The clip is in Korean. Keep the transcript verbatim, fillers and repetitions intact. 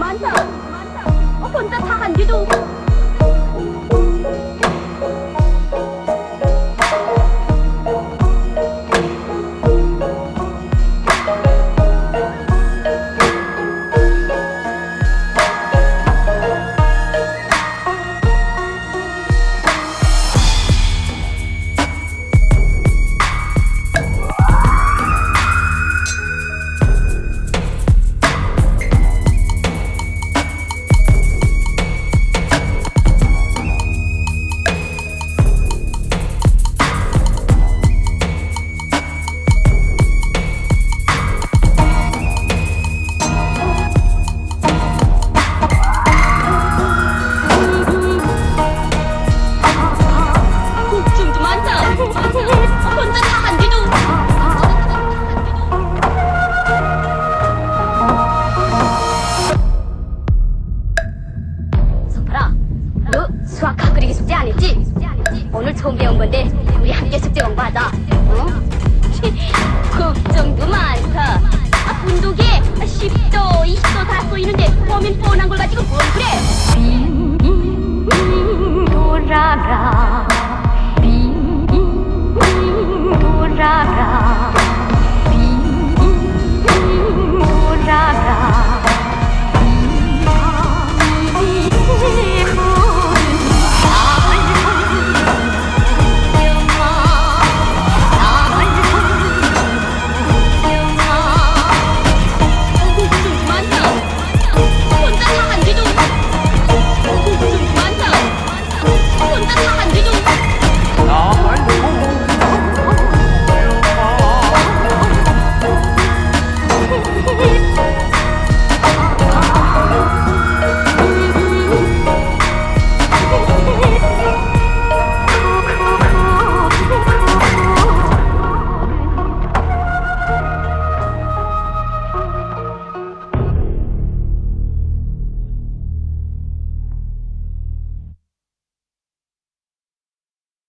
많다. 어, 혼자 다 한디도. 혼자 다 한디도. 석파라, 너 수학 가꾸리기 숙제 안 했지? 오늘 처음 배운 건데 우리 함께 숙제 공부하자. 어? 걱정도 많다. 아, 분독에 십 도, 이십 도 다 쏘이는데 범인 뻔한 걸 가지고 뭘 그래? 빙 돌아라, 빙 돌아라, 빙 돌아라.